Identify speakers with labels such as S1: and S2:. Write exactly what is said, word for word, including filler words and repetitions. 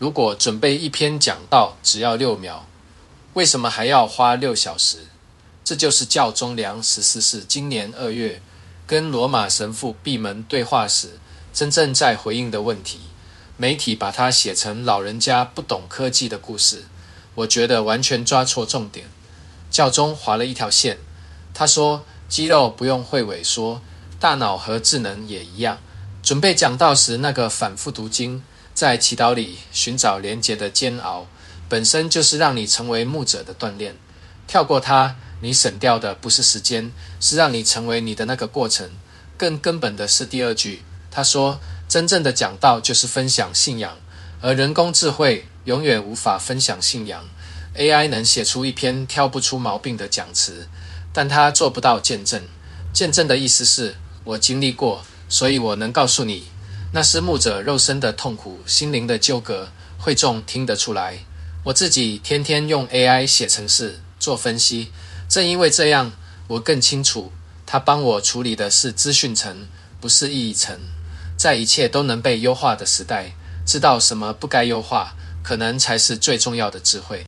S1: 如果准备一篇讲道只要六秒，为什么还要花六小时？这就是教宗良十四世今年二月跟罗马神父闭门对话时真正在回应的问题。媒体把它写成老人家不懂科技的故事，我觉得完全抓错重点。教宗划了一条线，他说肌肉不用会萎缩，大脑和智能也一样。准备讲道时那个反复读经，在祈祷里寻找连结的煎熬，本身就是让你成为牧者的锻炼。跳过它，你省掉的不是时间，是让你成为你的那个过程。更根本的是第二句，他说真正的讲道就是分享信仰，而人工智慧永远无法分享信仰。 A I 能写出一篇挑不出毛病的讲词，但它做不到见证。见证的意思是我经历过，所以我能告诉你，那是牧者肉身的痛苦，心灵的纠葛，会众听得出来。我自己天天用 A I 写程式做分析，正因为这样，我更清楚它帮我处理的是资讯层，不是意义层。在一切都能被优化的时代，知道什么不该优化，可能才是最重要的智慧。